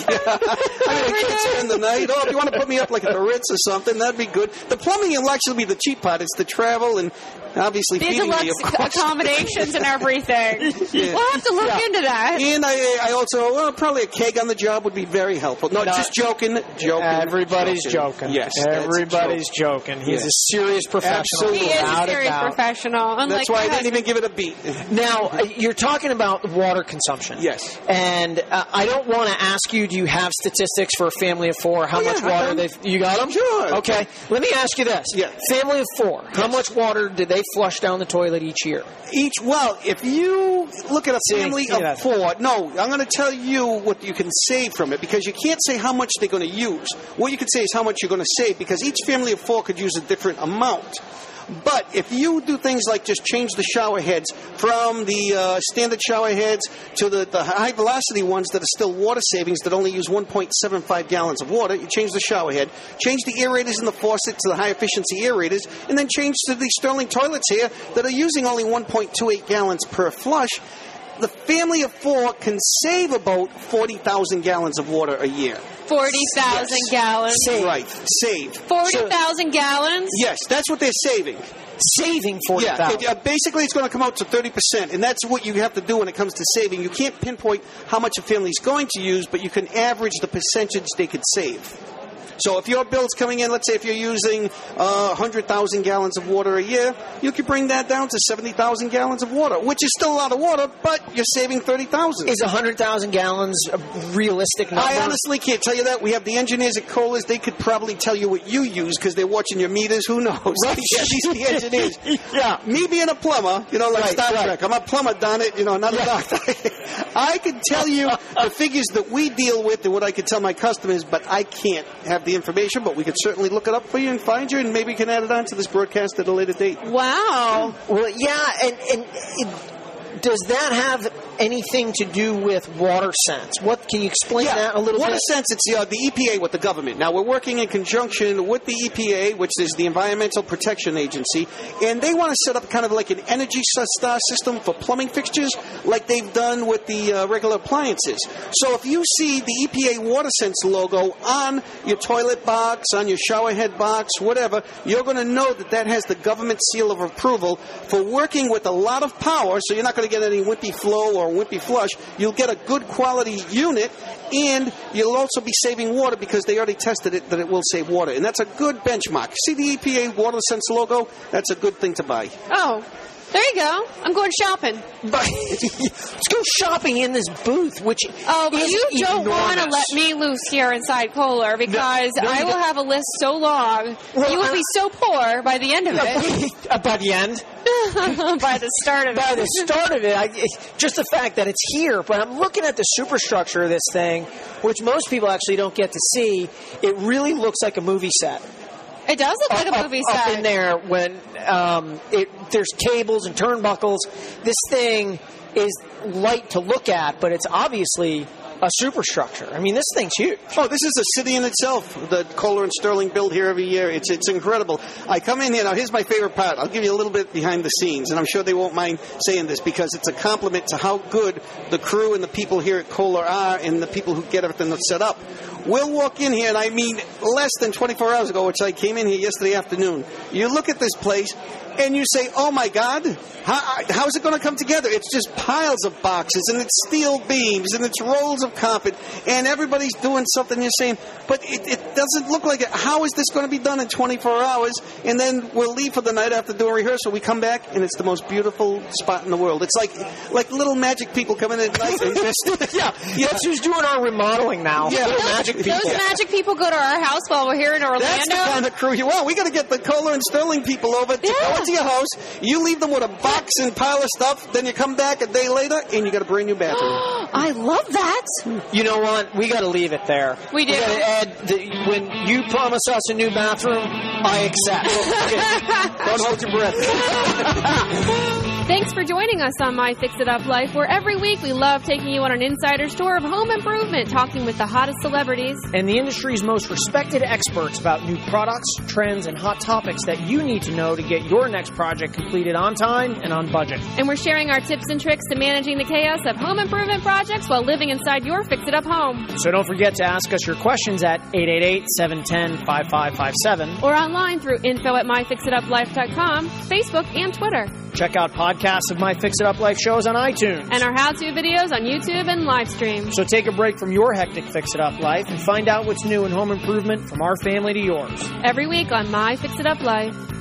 I can't spend the night. If you want to put me up like at the Ritz or something, that'd be good. The plumbing will actually be the cheap part. It's the travel and obviously feeding me, of course. Accommodations and everything. We'll have to look into that. And I also, probably a keg on the job would be very helpful. No, just joking. Everybody's joking. Yes. Everybody's joking. He's a serious professional. Absolutely. He is a serious professional. That's why I didn't even give it a beat. Now, you're talking about water consumption. Yes. And I don't want to ask you, do you have statistics for a family of 4? How much water you got them? Sure. Okay. Let me ask you this. Yeah. Family of 4, how much water do they flush down the toilet each year? Well, if you look at a family of 4, no, I'm going to tell you what you can save from it, because you can't say how much they're going to use. What you can say is how much you're going to save, because each family of 4 could use a different amount. But if you do things like just change the shower heads from the standard shower heads to the high-velocity ones that are still water savings that only use 1.75 gallons of water, you change the shower head, change the aerators in the faucet to the high-efficiency aerators, and then change to the Sterling toilets here that are using only 1.28 gallons per flush, the family of 4 can save about 40,000 gallons of water a year. 40,000 gallons. Right, save. 40,000 gallons? Yes, that's what they're saving. Saving 40,000. Yeah, basically it's going to come out to 30%, and that's what you have to do when it comes to saving. You can't pinpoint how much a family is going to use, but you can average the percentage they could save. So if your bill's coming in, let's say if you're using 100,000 gallons of water a year, you could bring that down to 70,000 gallons of water, which is still a lot of water, but you're saving 30,000. Is 100,000 gallons a realistic number? I honestly can't tell you that. We have the engineers at Kohler's. They could probably tell you what you use because they're watching your meters. Who knows? Right. Yeah, these are the engineers. Yeah. Me being a plumber, like Star Trek. I'm a plumber, darn it, not a doctor. I could tell you the figures that we deal with and what I could tell my customers, but I can't have the the information, but we could certainly look it up for you and find you, and maybe you can add it on to this broadcast at a later date. Wow. Well, yeah, and does that have anything to do with WaterSense? What can you explain that a little bit? WaterSense, it's the EPA with the government. Now, we're working in conjunction with the EPA, which is the Environmental Protection Agency, and they want to set up kind of like an Energy Star system for plumbing fixtures like they've done with the regular appliances. So if you see the EPA WaterSense logo on your toilet box, on your shower head box, whatever, you're going to know that that has the government seal of approval for working with a lot of power, so you're not going to get any wimpy flow or wimpy flush. You'll get a good quality unit, and you'll also be saving water because they already tested it that it will save water. And that's a good benchmark. See the EPA WaterSense logo? That's a good thing to buy. Oh, there you go. I'm going shopping. Let's go shopping in this booth, which but you don't want to let me loose here inside Kohler because I will have a list so long. Well, you will be so poor by the end of it. By the end? By the start of it. By the start of it. Just the fact that it's here. But I'm looking at the superstructure of this thing, which most people actually don't get to see. It really looks like a movie set. It does look like a movie set. Up in there when there's cables and turnbuckles. This thing is light to look at, but it's obviously a superstructure. I mean, this thing's huge. Oh, this is a city in itself. The Kohler and Sterling build here every year. It's incredible. I come in here. Now, here's my favorite part. I'll give you a little bit behind the scenes, and I'm sure they won't mind saying this because it's a compliment to how good the crew and the people here at Kohler are and the people who get everything set up. We'll walk in here, and I mean less than 24 hours ago, which I came in here yesterday afternoon. You look at this place, and you say, oh, my God, how is it going to come together? It's just piles of boxes, and it's steel beams, and it's rolls of carpet, and everybody's doing something. You're saying, but it doesn't look like it. How is this going to be done in 24 hours? And then we'll leave for the night after doing rehearsal. We come back, and it's the most beautiful spot in the world. It's like little magic people come in at night. And just, That's who's doing our remodeling now. Yeah, magic people. Those magic people go to our house while we're here in Orlando. That's the kind of crew here. Well, we got to get the Kohler and Sterling people over to go into your house. You leave them with a box and pile of stuff. Then you come back a day later, and you got a brand new bathroom. I love that. You know what? We got to leave it there. We do. When you promise us a new bathroom, I accept. Okay. Don't hold your breath. Thanks for joining us on My Fix It Up Life, where every week we love taking you on an insider's tour of home improvement, talking with the hottest celebrities and the industry's most respected experts about new products, trends, and hot topics that you need to know to get your next project completed on time and on budget. And we're sharing our tips and tricks to managing the chaos of home improvement projects while living inside your Fix It Up home. So don't forget to ask us your questions at 888-710-5557 or online through info@myfixituplife.com, Facebook, and Twitter. Check out podcasts of My Fix It Up Life shows on iTunes. And our how-to videos on YouTube and live stream. So take a break from your hectic Fix It Up life and find out what's new in home improvement from our family to yours. Every week on My Fix It Up Life.